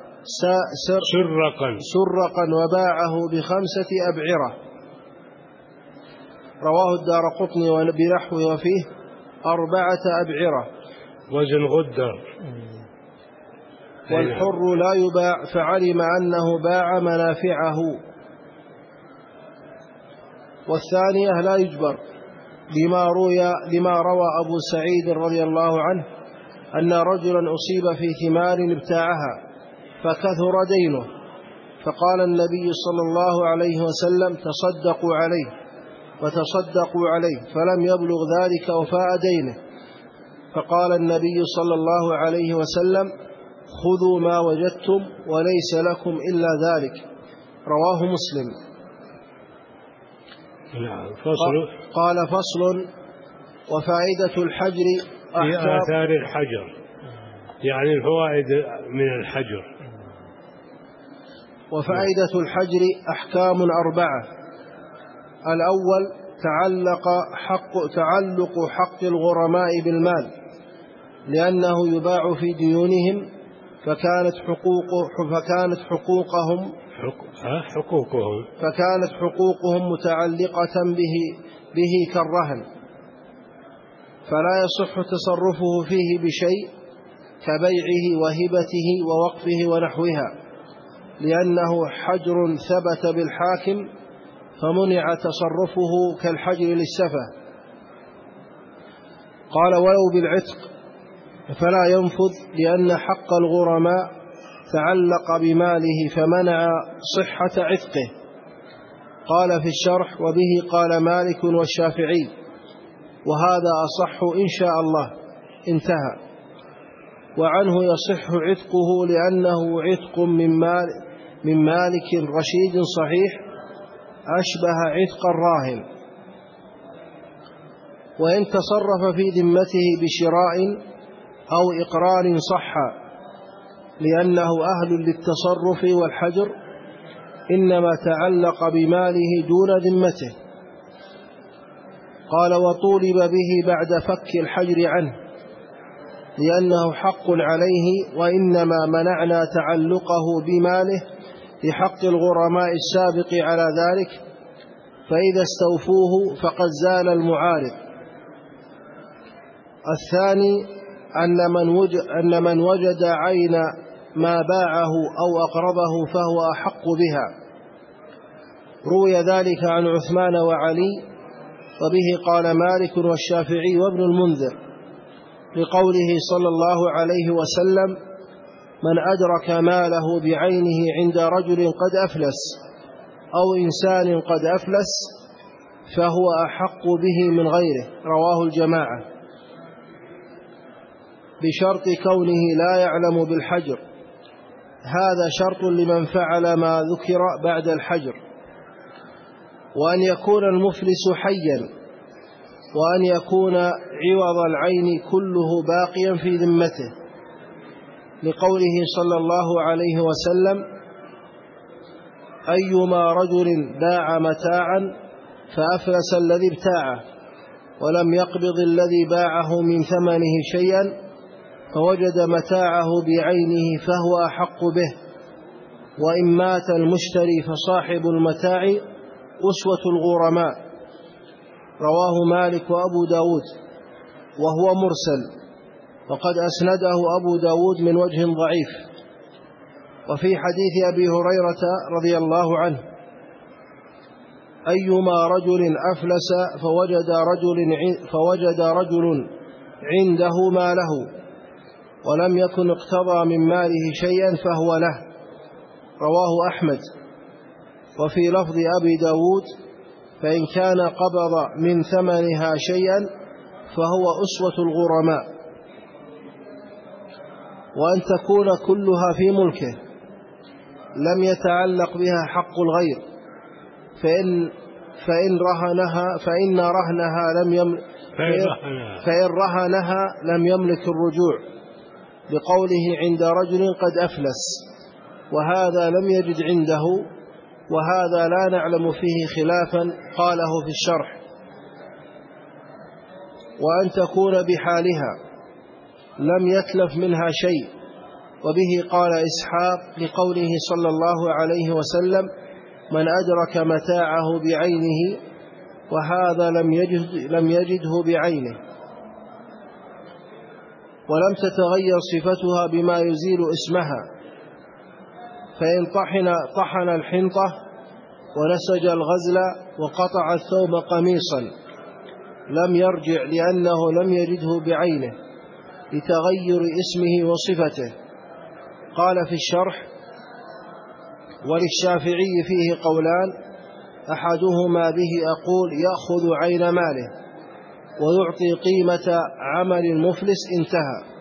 سرقا سرقا وباعه بخمسة أبعرة. رواه الدارقطني بنحوه وفيه أربعة أبعرة وزن غدر. والحر لا يباع فعلم أنه باع منافعه. والثانية لا يجبر لما روي لما روى أبو سعيد رضي الله عنه أن رجلا أصيب في ثمار ابتاعها فكثر دينه فقال النبي صلى الله عليه وسلم تصدقوا عليه فتصدقوا عليه فلم يبلغ ذلك وفاء دينه، فقال النبي صلى الله عليه وسلم خذوا ما وجدتم وليس لكم إلا ذلك. رواه مسلم. فصل. قال فصل. وفائدة الحجر في آثار الحجر يعني الفوائد من الحجر. وفائدة الحجر أحكام أربعة. الأول تعلق حق تعلق حق الغرماء بالمال لأنه يباع في ديونهم فكانت حقوق فكانت حقوقهم حقوقهم فكانت حقوقهم متعلقة به به كالرهن فلا يصح تصرفه فيه بشيء كبيعه وهبته ووقفه ونحوها لأنه حجر ثبت بالحاكم فمنع تصرفه كالحجر للسفه. قال ولو بالعتق فلا ينفذ لأن حق الغرماء تعلق بماله فمنع صحة عتقه. قال في الشرح وبه قال مالك والشافعي وهذا أصح إن شاء الله. انتهى. وعنه يصح عتقه لأنه عتق من, مال من مالك رشيد صحيح أشبه عتق الراهن. وإن تصرف في ذمته بشراء أو إقرار صح لأنه أهل للتصرف والحجر إنما تعلق بماله دون ذمته. قال وطولب به بعد فك الحجر عنه لأنه حق عليه وإنما منعنا تعلقه بماله لحق الغرماء السابق على ذلك فإذا استوفوه فقد زال المعارض. الثاني أن من وجد, أن من وجد عين ما باعه أو أقرضه فهو أحق بها. روي ذلك عن عثمان وعلي وبه قال مالك والشافعي وابن المنذر لقوله صلى الله عليه وسلم من أدرك ماله بعينه عند رجل قد أفلس أو إنسان قد أفلس فهو أحق به من غيره. رواه الجماعة بشرط كونه لا يعلم بالحجر. هذا شرط لمن فعل ما ذكر بعد الحجر. وأن يكون المفلس حيا وأن يكون عوض العين كله باقيا في ذمته لقوله صلى الله عليه وسلم أيما رجل باع متاعا فأفلس الذي ابتاعه ولم يقبض الذي باعه من ثمنه شيئا فوجد متاعه بعينه فهو أحق به. وإن مات المشتري فصاحب المتاع أسوة الغرماء. رواه مالك وأبو داود وهو مرسل وقد أسنده أبو داود من وجه ضعيف. وفي حديث أبي هريرة رضي الله عنه أيما رجل أفلس فوجد رجل, فوجد رجل عنده ماله ولم يكن اقتضى من ماله شيئا فهو له. رواه أحمد. وفي لفظ أبي داود: فإن كان قبض من ثمنها شيئا فهو أسوة الغرماء. وأن تكون كلها في ملكه لم يتعلق بها حق الغير، فإن فإن رهنها فإن رهنها لم يملك فإن رهنها لم يملك الرجوع، لقوله عند رجل قد أفلس، وهذا لم يجد عنده، وهذا لا نعلم فيه خلافا قاله في الشرح. وأن تكون بحالها لم يتلف منها شيء، وبه قال إسحاق لقوله صلى الله عليه وسلم: من أدرك متاعه بعينه، وهذا لم يجد لم يجده بعينه. ولم تتغير صفتها بما يزيل اسمها، فإن طحن, طحن الحنطة ونسج الغزل وقطع الثوب قميصا لم يرجع، لأنه لم يجده بعينه لتغير اسمه وصفته. قال في الشرح: وللشافعي فيه قولان، أحدهما به أقول يأخذ عين ماله ويعطي قيمة عمل المفلس، انتهى.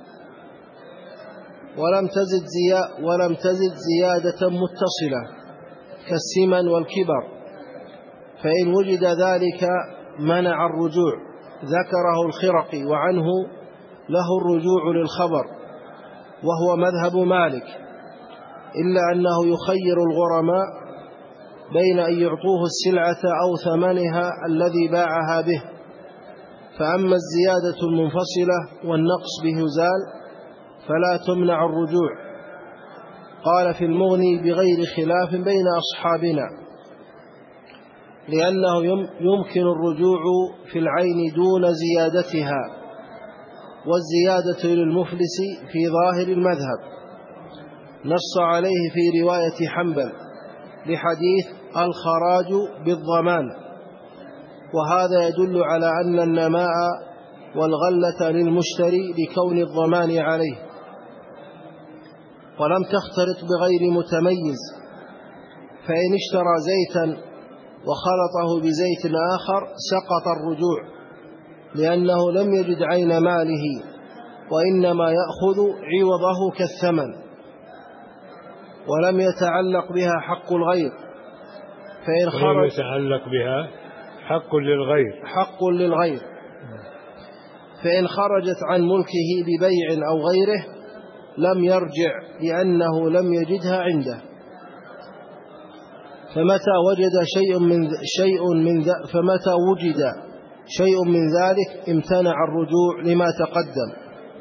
ولم تزد, زيا ولم تزد زيادة متصلة كالسمن والكبر، فإن وجد ذلك منع الرجوع. ذكره الخرقي، وعنه له الرجوع للخبر، وهو مذهب مالك، إلا أنه يخير الغرماء بين أن يعطوه السلعة أو ثمنها الذي باعها به. فأما الزيادة المنفصلة والنقص بهزال فلا تمنع الرجوع. قال في المغني: بغير خلاف بين أصحابنا، لأنه يمكن الرجوع في العين دون زيادتها، والزيادة للمفلس في ظاهر المذهب. نص عليه في رواية حنبل لحديث الخراج بالضمان، وهذا يدل على أن النماء والغلة للمشتري لكون الضمان عليه. ولم تختلط بغير متميز، فإن اشترى زيتا وخلطه بزيت آخر سقط الرجوع، لأنه لم يجد عين ماله، وإنما يأخذ عوضه كالثمن، ولم يتعلق بها حق الغير. فإن خرج يتعلق بها حق للغير حق للغير فإن خرجت عن ملكه ببيع أو غيره لم يرجع، لأنه لم يجدها عنده. فمتى وجد شيء من شيء من فمتى وجد شيء من ذلك امتنع الرجوع لما تقدم.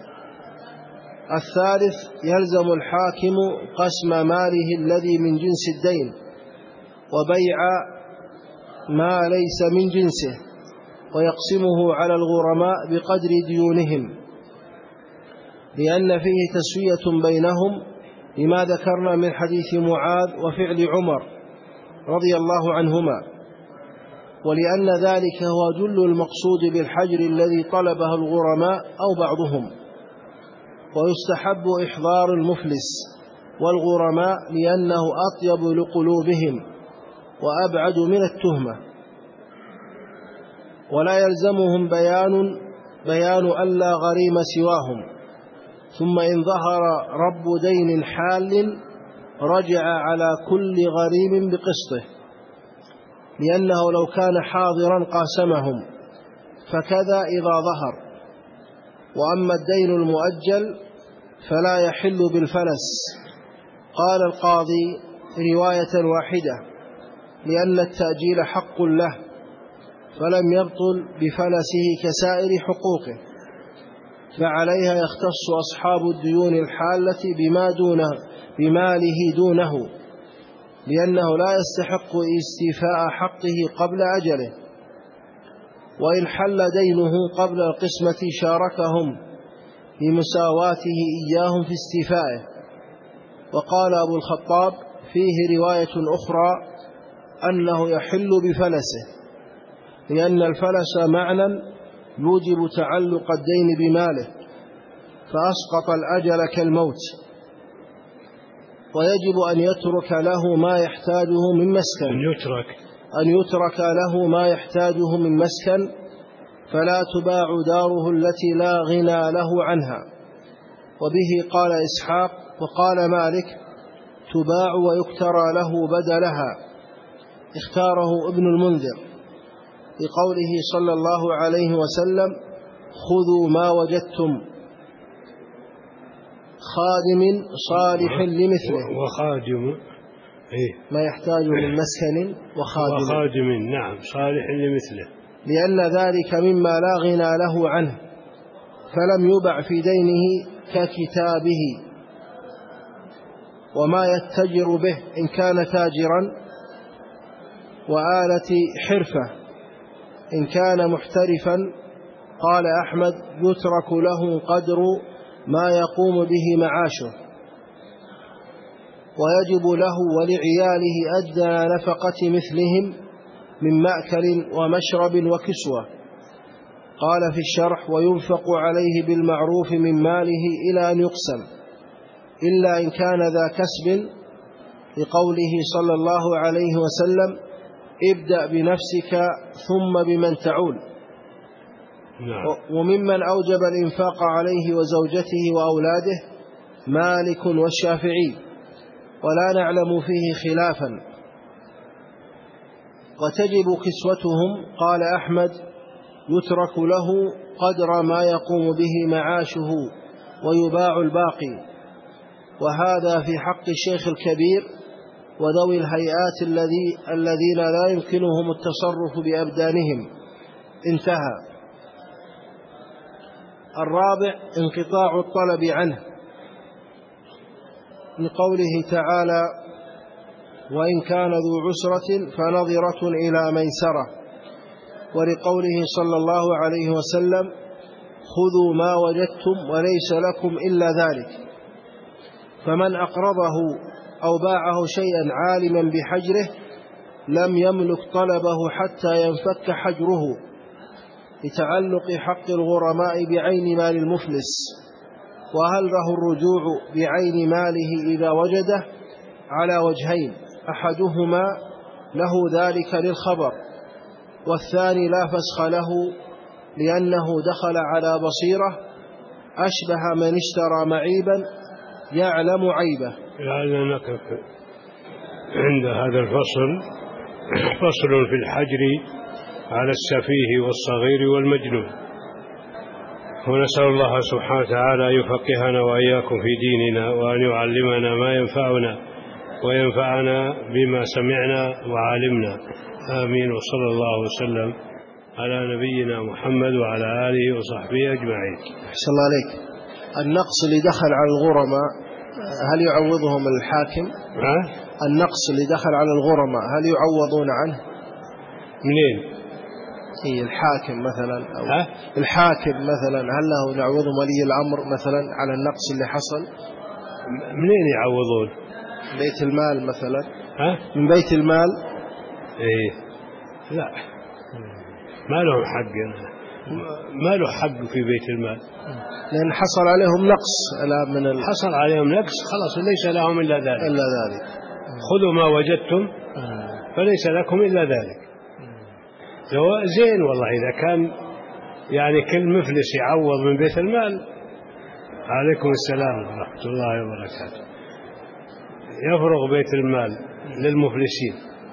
الثالث: يلزم الحاكم قسم ماله الذي من جنس الدين وبيع ما ليس من جنسه، ويقسمه على الغرماء بقدر ديونهم، لأن فيه تسوية بينهم، لما ذكرنا من حديث معاذ وفعل عمر رضي الله عنهما، ولأن ذلك هو جل المقصود بالحجر الذي طلبه الغرماء أو بعضهم. ويستحب إحضار المفلس والغرماء، لأنه أطيب لقلوبهم وأبعد من التهمة. ولا يلزمهم بيان بيان ألا غريم سواهم. ثم إن ظهر رب دين حال رجع على كل غريم بقسطه، لأنه لو كان حاضرا قاسمهم، فكذا إذا ظهر. وأما الدين المؤجل فلا يحل بالفلس. قال القاضي: رواية واحدة، لأن التأجيل حق له، فلم يبطل بفلسه كسائر حقوقه، فعليها يختص أصحاب الديون الحالة بما دونه بماله دونه، لأنه لا يستحق استيفاء حقه قبل أجله. وإن حل دينه قبل القسمة شاركهم لمساواته إياهم في استيفائه. وقال أبو الخطاب: فيه رواية أخرى أنه يحل بفلسه، لأن الفلس معنى يوجب تعلق الدين بماله، فأسقط الأجل كالموت، ويجب أن يترك له ما يحتاجه من مسكن أن يترك أن يترك له ما يحتاجه من مسكن فلا تباع داره التي لا غنى له عنها. وبه قال إسحاق. وقال مالك: تباع ويكترى له بدلها. اختاره ابن المنذر بقوله صلى الله عليه وسلم: خذوا ما وجدتم، خادم صالح لمثله. وخادم إيه؟ ما يحتاج من مسكن وخادم, وخادم نعم صالح لمثله، لأن ذلك مما لا غنى له عنه، فلم يبع في دينه ككتابه. وما يتجر به إن كان تاجرا، وآلة حرفة إن كان محترفا. قال أحمد: يترك له قدر ما يقوم به معاشه، ويجب له ولعياله أدنى نفقة مثلهم من مأكل ومشرب وكسوة. قال في الشرح: وينفق عليه بالمعروف من ماله إلى أن يقسم، إلا إن كان ذا كسب، لقوله صلى الله عليه وسلم: ابدأ بنفسك ثم بمن تعول. وممن أوجب الإنفاق عليه وزوجته وأولاده مالك والشافعي، ولا نعلم فيه خلافا. وتجب كسوتهم. قال أحمد: يترك له قدر ما يقوم به معاشه ويباع الباقي. وهذا في حق الشيخ الكبير وذوي الهيئات الذي الذين لا يمكنهم التصرف بأبدانهم. انتهى. الرابع: انقطاع الطلب عنه، لقوله تعالى: وإن كان ذو عسرة فنظرة إلى ميسرة. ولقوله صلى الله عليه وسلم: خذوا ما وجدتم وليس لكم إلا ذلك. فمن أقرضه أو باعه شيئا عالما بحجره لم يملك طلبه حتى ينفك حجره، لتعلق حق الغرماء بعين مال المفلس. وهل له الرجوع بعين ماله إذا وجده؟ على وجهين: أحدهما له ذلك للخبر، والثاني لا فسخ له لأنه دخل على بصيرة أشبه من اشترى معيبا يعلم عيبه. هذا نقف عند هذا الفصل. فصل في الحجر على السفيه والصغير والمجنون. ونسأل الله سبحانه وتعالى أن يفقهنا وإياكم في ديننا، وأن يعلمنا ما ينفعنا وينفعنا بما سمعنا وعلمنا. آمين. وصلى الله وسلم على نبينا محمد وعلى آله وصحبه أجمعين. أحسن الله عليك. النقص اللي دخل على الغرماء هل يعوضهم الحاكم؟ ها؟ النقص اللي دخل على الغرماء هل يعوضون عنه؟ منين؟ إيه الحاكم مثلا أو ها؟ الحاكم مثلا هل له يعوض ولي الأمر مثلا على النقص اللي حصل؟ منين يعوضون؟ بيت المال مثلا. ها؟ من بيت المال. إيه لا، ما له حق، ما له حق في بيت المال، لأن حصل عليهم نقص. لا من ال... حصل عليهم نقص خلاص ليس لهم إلا ذلك. إلا ذلك. خذوا ما وجدتم فليس لكم إلا ذلك. لو زين والله إذا كان يعني كل مفلس يعوض من بيت المال. عليكم السلام ورحمة الله وبركاته. يفرغ بيت المال للمفلسين،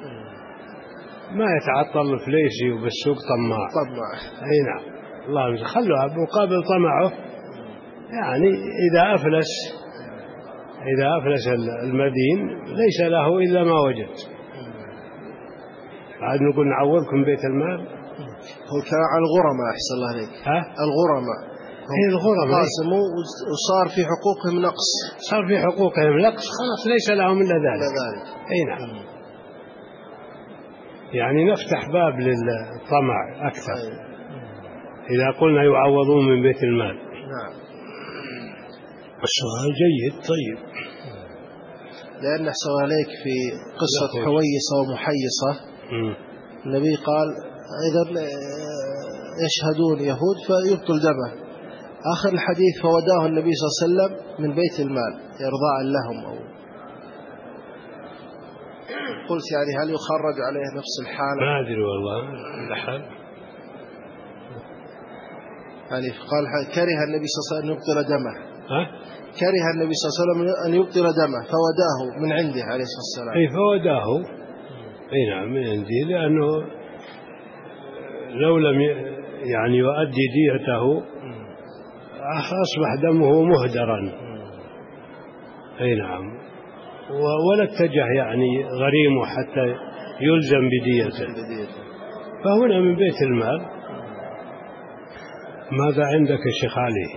ما يتعطل الفليسي وبالسوق طماع. طماع. أي نعم. الله خلوها مقابل طمعه. يعني إذا أفلس إذا أفلس المدين ليس له إلا ما وجد. بعد نقول نعوضكم بيت المال. هو كلام عن الغرماء. أحسن الله عليك. ها؟ الغرماء. هي الغرماء قاسموا وصار في حقوقهم نقص. صار في حقوقهم نقص خلاص ليس لهم إلا ذلك. ذلك. أي نعم. يعني نفتح باب للطمع أكثر. أي. إذا قلنا يعوضون من بيت المال. نعم. السؤال جيد. طيب. لأن أحسن عليك في قصة حويصة ومحيصة م. النبي قال إذا يشهدون يهود فيبطل دمه، آخر الحديث فوداه النبي صلى الله عليه وسلم من بيت المال إرضاء لهم، أو قلت يعني هل يخرج عليه نفس الحالة؟ ما أدري والله الحال. يعني قال كره النبي صلى الله عليه وسلم أن يبطل دمه. ها؟ كره النبي صلى الله عليه وسلم أن يبطل دمه فوداه من عنده عليه الصلاة والسلام. أي فوداه، أي نعم من عنده، لأنه لو لم يعني يؤدي ديته أصبح دمه مهدرا. أي نعم، ولا اتجه يعني غريمه حتى يلزم بديته، فهنا من بيت المال. ماذا عندك يا شيخ علي؟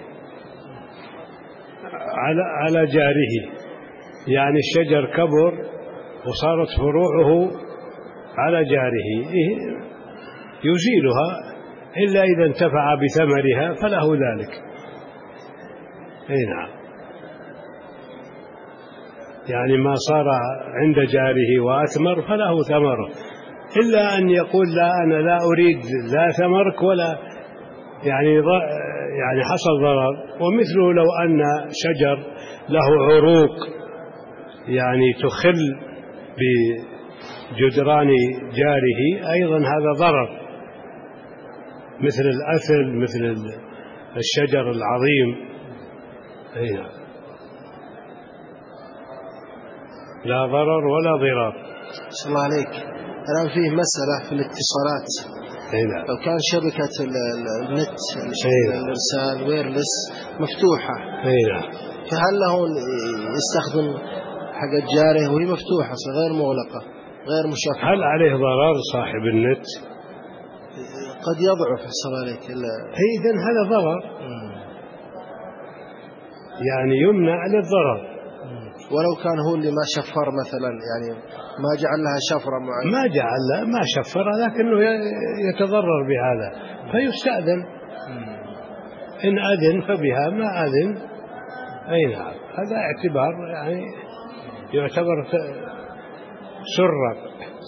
على على جاره، يعني الشجر كبر وصارت فروعه على جاره يزيلها إلا إذا انتفع بثمرها فله ذلك. أي نعم، يعني ما صار عند جاره وأثمر فله ثمره، إلا أن يقول لا أنا لا أريد لا ثمرك ولا يعني يعني حصل ضرر. ومثله لو أن شجر له عروق يعني تخل بجدران جاره أيضا هذا ضرر، مثل الأثل مثل الشجر العظيم. أي نعم، لا ضرر ولا ضرار. صلى الله عليك. الآن فيه مسألة في الاتصالات. نعم. لو كان شبكة النت الإرسال ويرلس مفتوحة، نعم، فهل له يستخدم حق جاره وهي مفتوحة غير مغلقة غير مشفرة؟ هل عليه ضرر صاحب النت؟ قد يضعف صلى الله عليك. إذن هذا ضرر، يعني يمنع للضرر. ولو كان هو اللي ما شفر مثلا، يعني ما جعل لها شفرة معينة، ما جعل ما شفر، لكنه يتضرر بهذا فيستأذن، إن أذن فبها، ما أذن. أي نعم، هذا اعتبار يعني يعتبر سرا.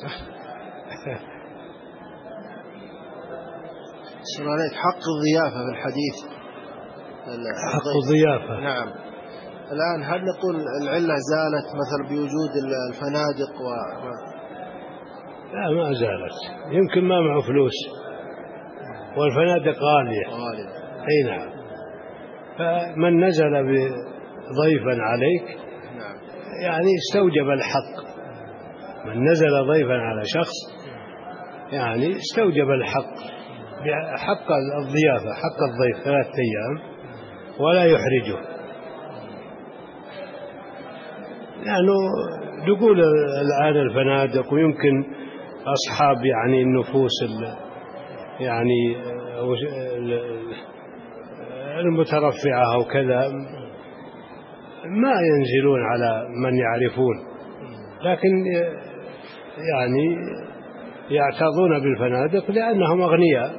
صلى عليك. حق الضيافة في الحديث، حق الضيافة. نعم. الآن هل نقول العلة زالت مثل بوجود الفنادق و... لا ما زالت، يمكن ما معه فلوس والفنادق غالية. غالية. أي نعم، فمن نزل ضيفا عليك نعم. يعني استوجب الحق. من نزل ضيفا على شخص يعني استوجب الحق، حق الضيافة، حق الضيف ثلاثة أيام ولا يحرجه. يعني دخول الآن الفنادق، ويمكن أصحاب يعني النفوس يعني المترفعة أو كذا ما ينزلون على من يعرفون، لكن يعني يعتاضون بالفنادق لأنهم أغنياء،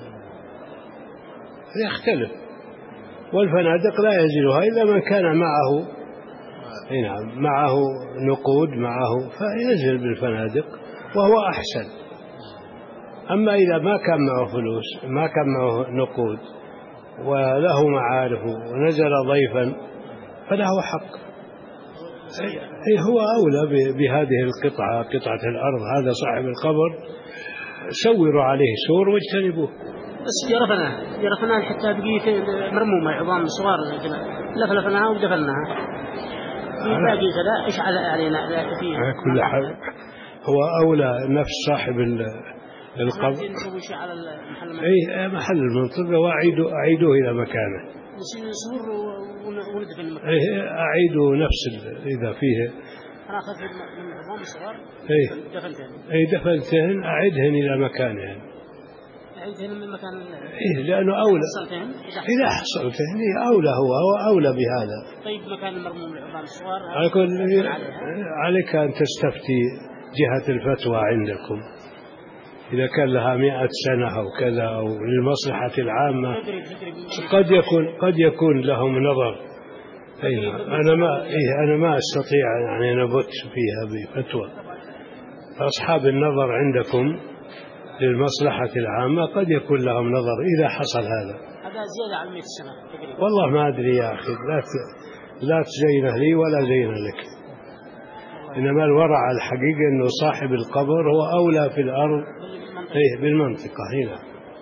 يختلف. والفنادق لا ينزلها إلا من كان معه نعم معه نقود معه فينزل بالفنادق وهو أحسن. أما إذا ما كان معه فلوس، ما كان معه نقود وله معارف ونزل ضيفا فله حق. أي هو أولى بهذه القطعة، قطعة الأرض، هذا صاحب القبر سوروا عليه سور واجتنبوه. بس جرفناه جرفناه حتى بقيت مرمومة عظام صغار، لفلفناها ودفناها باقي كذا. إيش علينا فيه؟ على كل حال هو أولى نفس صاحب القبر. أي محل المنطقة وأعيدوا أعيدوه إلى مكانه. نصور وندفن مكانه. أي أعيدوا نفس إذا فيه. أنا أخذت من عظام الصغار. أي دفنتين. أي دفنتين أعيدهن إلى مكانهن. أعيدهن من مكان. إيه لأنه أولى. إذا حصلتهن أولى، هو هو أولى بهذا. طيب مكان المرموم العظام الصغار. عليك أن تستفتي جهة الفتوى عندكم إذا كان لها مئة سنة أو كذا أو للمصلحة العامة، قد يكون قد يكون لهم نظر. أي أنا ما إيه أنا ما أستطيع يعني أنا بت فيها بفتوى. أصحاب النظر عندكم للمصلحة العامة قد يكون لهم نظر إذا حصل هذا. هذا زيادة عن مئة سنة تقريبا. والله ما أدري يا أخي، لا لا تزينه لي ولا زينه لك. إنما الورع الحقيقة أنه صاحب القبر هو أولى في الأرض إيه بالمنطقة هنا.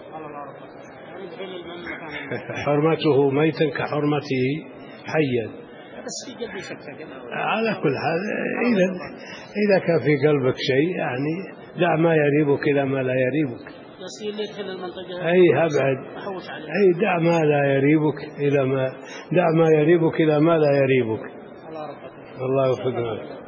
حرمته ميتا كحرمته حيا. على كل حال إذا إذا كان في قلبك شيء يعني دع ما يريبك إلى ما لا يريبك. أي أبعد. أي دع ما لا يريبك إلى ما دع ما يريبك إلى ما لا يريبك. الله يوفقنا.